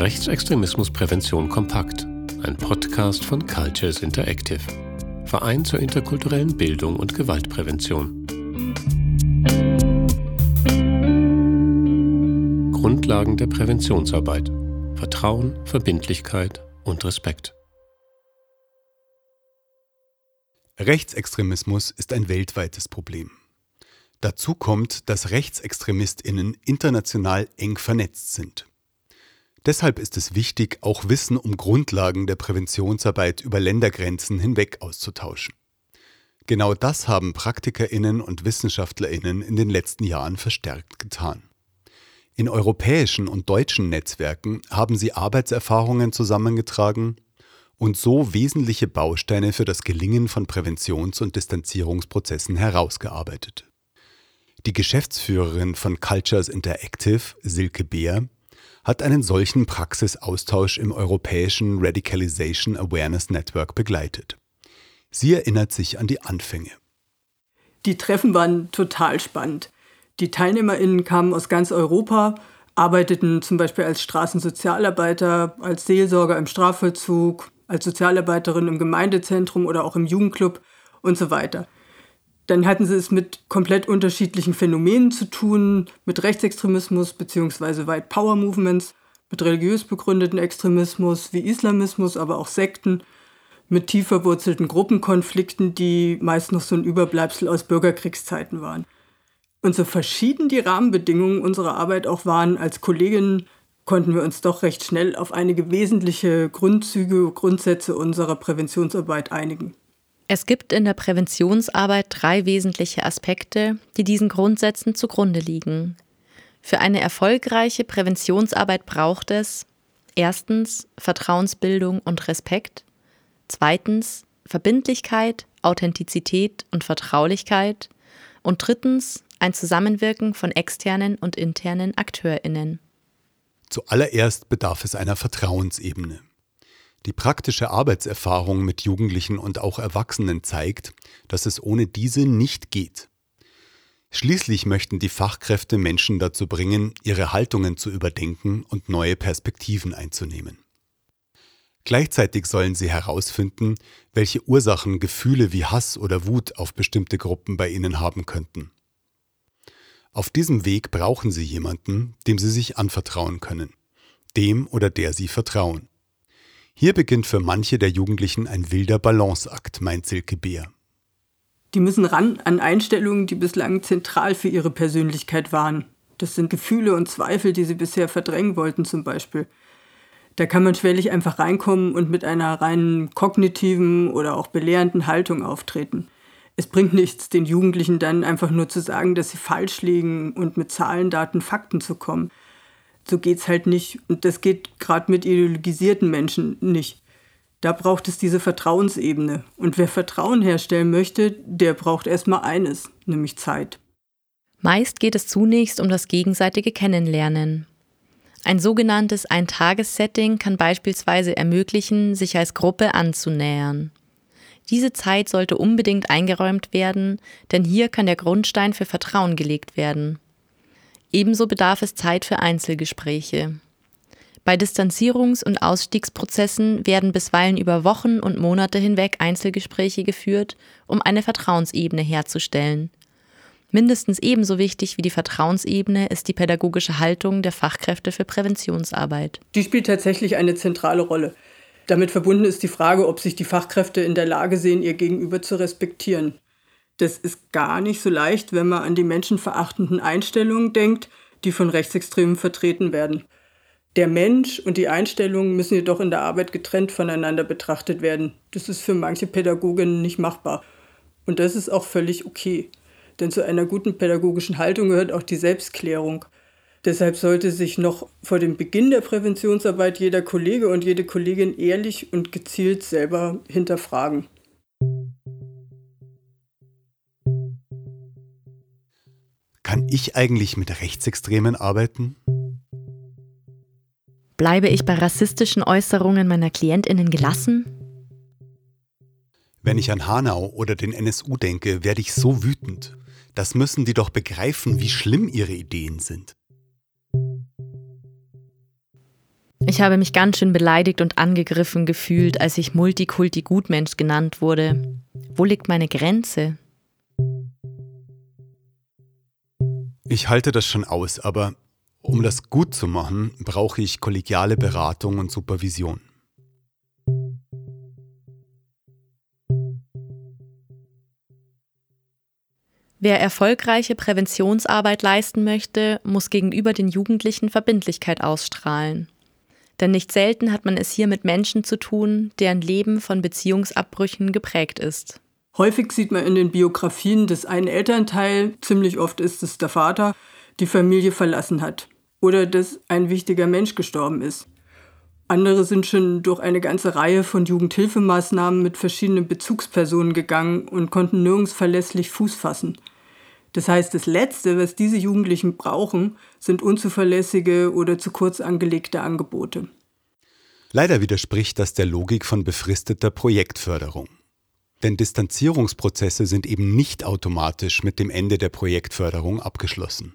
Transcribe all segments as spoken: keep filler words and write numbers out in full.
Rechtsextremismusprävention kompakt, ein Podcast von Cultures Interactive, Verein zur interkulturellen Bildung und Gewaltprävention. Grundlagen der Präventionsarbeit: Vertrauen, Verbindlichkeit und Respekt. Rechtsextremismus ist ein weltweites Problem. Dazu kommt, dass RechtsextremistInnen international eng vernetzt sind. Deshalb ist es wichtig, auch Wissen um Grundlagen der Präventionsarbeit über Ländergrenzen hinweg auszutauschen. Genau das haben PraktikerInnen und WissenschaftlerInnen in den letzten Jahren verstärkt getan. In europäischen und deutschen Netzwerken haben sie Arbeitserfahrungen zusammengetragen und so wesentliche Bausteine für das Gelingen von Präventions- und Distanzierungsprozessen herausgearbeitet. Die Geschäftsführerin von Cultures Interactive, Silke Beer, hat einen solchen Praxisaustausch im europäischen Radicalization Awareness Network begleitet. Sie erinnert sich an die Anfänge. Die Treffen waren total spannend. Die TeilnehmerInnen kamen aus ganz Europa, arbeiteten zum Beispiel als Straßensozialarbeiter, als Seelsorger im Strafvollzug, als Sozialarbeiterin im Gemeindezentrum oder auch im Jugendclub und so weiter. Dann hatten sie es mit komplett unterschiedlichen Phänomenen zu tun, mit Rechtsextremismus bzw. White Power Movements, mit religiös begründeten Extremismus wie Islamismus, aber auch Sekten, mit tief verwurzelten Gruppenkonflikten, die meist noch so ein Überbleibsel aus Bürgerkriegszeiten waren. Und so verschieden die Rahmenbedingungen unserer Arbeit auch waren, als Kolleginnen konnten wir uns doch recht schnell auf einige wesentliche Grundzüge, Grundsätze unserer Präventionsarbeit einigen. Es gibt in der Präventionsarbeit drei wesentliche Aspekte, die diesen Grundsätzen zugrunde liegen. Für eine erfolgreiche Präventionsarbeit braucht es erstens Vertrauensbildung und Respekt, zweitens Verbindlichkeit, Authentizität und Vertraulichkeit und drittens ein Zusammenwirken von externen und internen AkteurInnen. Zuallererst bedarf es einer Vertrauensebene. Die praktische Arbeitserfahrung mit Jugendlichen und auch Erwachsenen zeigt, dass es ohne diese nicht geht. Schließlich möchten die Fachkräfte Menschen dazu bringen, ihre Haltungen zu überdenken und neue Perspektiven einzunehmen. Gleichzeitig sollen sie herausfinden, welche Ursachen Gefühle wie Hass oder Wut auf bestimmte Gruppen bei ihnen haben könnten. Auf diesem Weg brauchen sie jemanden, dem sie sich anvertrauen können, dem oder der sie vertrauen. Hier beginnt für manche der Jugendlichen ein wilder Balanceakt, meint Silke Beer. Die müssen ran an Einstellungen, die bislang zentral für ihre Persönlichkeit waren. Das sind Gefühle und Zweifel, die sie bisher verdrängen wollten zum Beispiel. Da kann man schwerlich einfach reinkommen und mit einer rein kognitiven oder auch belehrenden Haltung auftreten. Es bringt nichts, den Jugendlichen dann einfach nur zu sagen, dass sie falsch liegen und mit Zahlen, Daten, Fakten zu kommen. So geht's halt nicht. Und das geht gerade mit ideologisierten Menschen nicht. Da braucht es diese Vertrauensebene. Und wer Vertrauen herstellen möchte, der braucht erstmal eines, nämlich Zeit. Meist geht es zunächst um das gegenseitige Kennenlernen. Ein sogenanntes Ein-Tages-Setting kann beispielsweise ermöglichen, sich als Gruppe anzunähern. Diese Zeit sollte unbedingt eingeräumt werden, denn hier kann der Grundstein für Vertrauen gelegt werden. Ebenso bedarf es Zeit für Einzelgespräche. Bei Distanzierungs- und Ausstiegsprozessen werden bisweilen über Wochen und Monate hinweg Einzelgespräche geführt, um eine Vertrauensebene herzustellen. Mindestens ebenso wichtig wie die Vertrauensebene ist die pädagogische Haltung der Fachkräfte für Präventionsarbeit. Die spielt tatsächlich eine zentrale Rolle. Damit verbunden ist die Frage, ob sich die Fachkräfte in der Lage sehen, ihr Gegenüber zu respektieren. Das ist gar nicht so leicht, wenn man an die menschenverachtenden Einstellungen denkt, die von Rechtsextremen vertreten werden. Der Mensch und die Einstellungen müssen jedoch in der Arbeit getrennt voneinander betrachtet werden. Das ist für manche Pädagoginnen nicht machbar. Und das ist auch völlig okay. Denn zu einer guten pädagogischen Haltung gehört auch die Selbstklärung. Deshalb sollte sich noch vor dem Beginn der Präventionsarbeit jeder Kollege und jede Kollegin ehrlich und gezielt selber hinterfragen. Kann ich eigentlich mit Rechtsextremen arbeiten? Bleibe ich bei rassistischen Äußerungen meiner KlientInnen gelassen? Wenn ich an Hanau oder den N S U denke, werde ich so wütend. Das müssen die doch begreifen, wie schlimm ihre Ideen sind. Ich habe mich ganz schön beleidigt und angegriffen gefühlt, als ich Multikulti-Gutmensch genannt wurde. Wo liegt meine Grenze? Ich halte das schon aus, aber um das gut zu machen, brauche ich kollegiale Beratung und Supervision. Wer erfolgreiche Präventionsarbeit leisten möchte, muss gegenüber den Jugendlichen Verbindlichkeit ausstrahlen. Denn nicht selten hat man es hier mit Menschen zu tun, deren Leben von Beziehungsabbrüchen geprägt ist. Häufig sieht man in den Biografien, dass ein Elternteil, ziemlich oft ist es der Vater, die Familie verlassen hat. Oder dass ein wichtiger Mensch gestorben ist. Andere sind schon durch eine ganze Reihe von Jugendhilfemaßnahmen mit verschiedenen Bezugspersonen gegangen und konnten nirgends verlässlich Fuß fassen. Das heißt, das Letzte, was diese Jugendlichen brauchen, sind unzuverlässige oder zu kurz angelegte Angebote. Leider widerspricht das der Logik von befristeter Projektförderung. Denn Distanzierungsprozesse sind eben nicht automatisch mit dem Ende der Projektförderung abgeschlossen.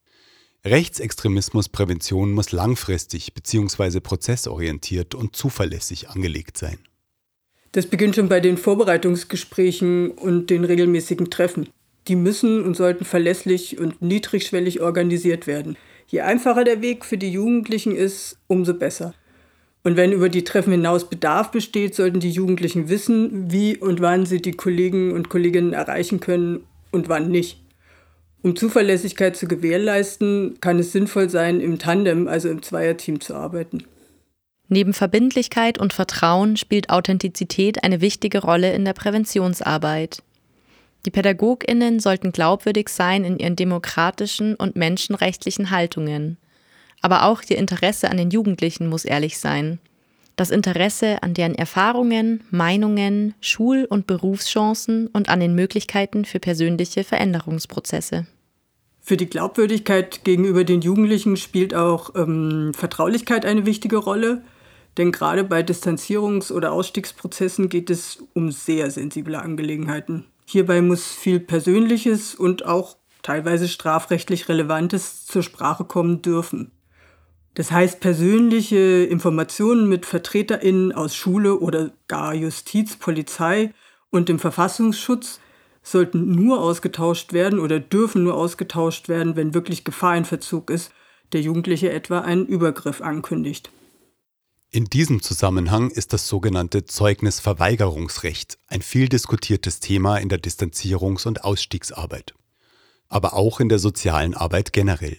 Rechtsextremismusprävention muss langfristig bzw. prozessorientiert und zuverlässig angelegt sein. Das beginnt schon bei den Vorbereitungsgesprächen und den regelmäßigen Treffen. Die müssen und sollten verlässlich und niedrigschwellig organisiert werden. Je einfacher der Weg für die Jugendlichen ist, umso besser. Und wenn über die Treffen hinaus Bedarf besteht, sollten die Jugendlichen wissen, wie und wann sie die Kollegen und Kolleginnen erreichen können und wann nicht. Um Zuverlässigkeit zu gewährleisten, kann es sinnvoll sein, im Tandem, also im Zweierteam, zu arbeiten. Neben Verbindlichkeit und Vertrauen spielt Authentizität eine wichtige Rolle in der Präventionsarbeit. Die PädagogInnen sollten glaubwürdig sein in ihren demokratischen und menschenrechtlichen Haltungen. Aber auch ihr Interesse an den Jugendlichen muss ehrlich sein. Das Interesse an deren Erfahrungen, Meinungen, Schul- und Berufschancen und an den Möglichkeiten für persönliche Veränderungsprozesse. Für die Glaubwürdigkeit gegenüber den Jugendlichen spielt auch ähm, Vertraulichkeit eine wichtige Rolle. Denn gerade bei Distanzierungs- oder Ausstiegsprozessen geht es um sehr sensible Angelegenheiten. Hierbei muss viel Persönliches und auch teilweise strafrechtlich Relevantes zur Sprache kommen dürfen. Das heißt, persönliche Informationen mit VertreterInnen aus Schule oder gar Justiz, Polizei und dem Verfassungsschutz sollten nur ausgetauscht werden oder dürfen nur ausgetauscht werden, wenn wirklich Gefahr in Verzug ist, der Jugendliche etwa einen Übergriff ankündigt. In diesem Zusammenhang ist das sogenannte Zeugnisverweigerungsrecht ein viel diskutiertes Thema in der Distanzierungs- und Ausstiegsarbeit, aber auch in der sozialen Arbeit generell.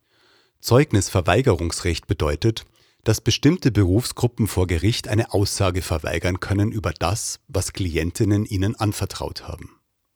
Zeugnisverweigerungsrecht bedeutet, dass bestimmte Berufsgruppen vor Gericht eine Aussage verweigern können über das, was Klientinnen ihnen anvertraut haben.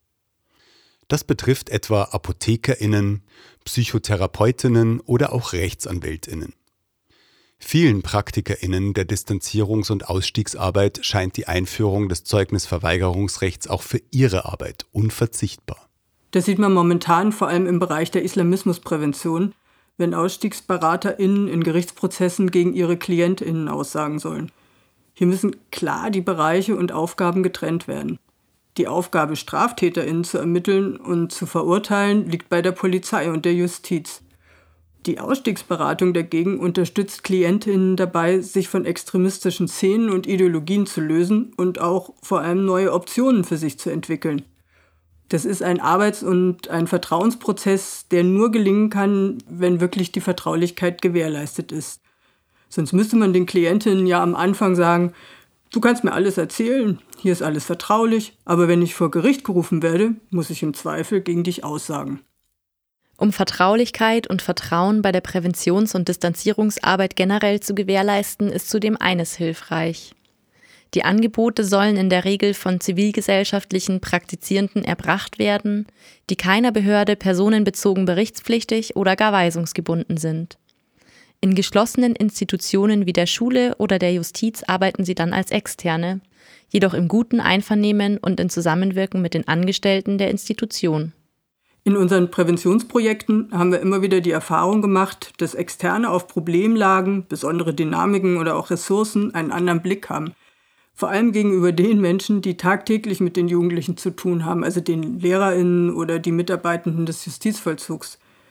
Das betrifft etwa ApothekerInnen, PsychotherapeutInnen oder auch RechtsanwältInnen. Vielen PraktikerInnen der Distanzierungs- und Ausstiegsarbeit scheint die Einführung des Zeugnisverweigerungsrechts auch für ihre Arbeit unverzichtbar. Das sieht man momentan vor allem im Bereich der Islamismusprävention, wenn AusstiegsberaterInnen in Gerichtsprozessen gegen ihre KlientInnen aussagen sollen. Hier müssen klar die Bereiche und Aufgaben getrennt werden. Die Aufgabe, StraftäterInnen zu ermitteln und zu verurteilen, liegt bei der Polizei und der Justiz. Die Ausstiegsberatung dagegen unterstützt KlientInnen dabei, sich von extremistischen Szenen und Ideologien zu lösen und auch vor allem neue Optionen für sich zu entwickeln. Das ist ein Arbeits- und ein Vertrauensprozess, der nur gelingen kann, wenn wirklich die Vertraulichkeit gewährleistet ist. Sonst müsste man den Klientinnen ja am Anfang sagen, du kannst mir alles erzählen, hier ist alles vertraulich, aber wenn ich vor Gericht gerufen werde, muss ich im Zweifel gegen dich aussagen. Um Vertraulichkeit und Vertrauen bei der Präventions- und Distanzierungsarbeit generell zu gewährleisten, ist zudem eines hilfreich. Die Angebote sollen in der Regel von zivilgesellschaftlichen Praktizierenden erbracht werden, die keiner Behörde personenbezogen berichtspflichtig oder gar weisungsgebunden sind. In geschlossenen Institutionen wie der Schule oder der Justiz arbeiten sie dann als Externe, jedoch im guten Einvernehmen und in Zusammenwirken mit den Angestellten der Institution. In unseren Präventionsprojekten haben wir immer wieder die Erfahrung gemacht, dass Externe auf Problemlagen, besondere Dynamiken oder auch Ressourcen einen anderen Blick haben. Vor allem gegenüber den Menschen, die tagtäglich mit den Jugendlichen zu tun haben, also den LehrerInnen oder die Mitarbeitenden des Justizvollzugs.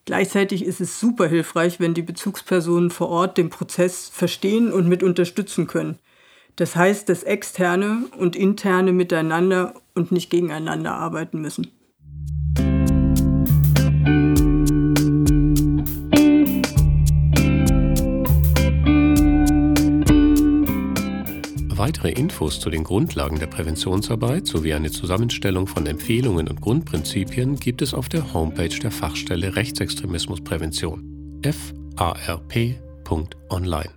Gleichzeitig ist es super hilfreich, wenn die Bezugspersonen vor Ort den Prozess verstehen und mit unterstützen können. Das heißt, dass Externe und Interne miteinander und nicht gegeneinander arbeiten müssen. Weitere Infos zu den Grundlagen der Präventionsarbeit sowie eine Zusammenstellung von Empfehlungen und Grundprinzipien gibt es auf der Homepage der Fachstelle Rechtsextremismusprävention f a r p punkt online.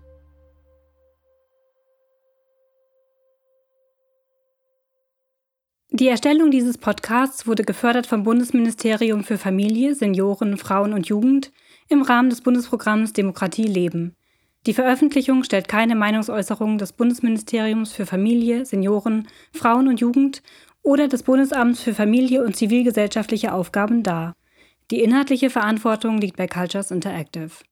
Die Erstellung dieses Podcasts wurde gefördert vom Bundesministerium für Familie, Senioren, Frauen und Jugend im Rahmen des Bundesprogramms Demokratie leben. Die Veröffentlichung stellt keine Meinungsäußerung des Bundesministeriums für Familie, Senioren, Frauen und Jugend oder des Bundesamts für Familie und zivilgesellschaftliche Aufgaben dar. Die inhaltliche Verantwortung liegt bei Cultures Interactive.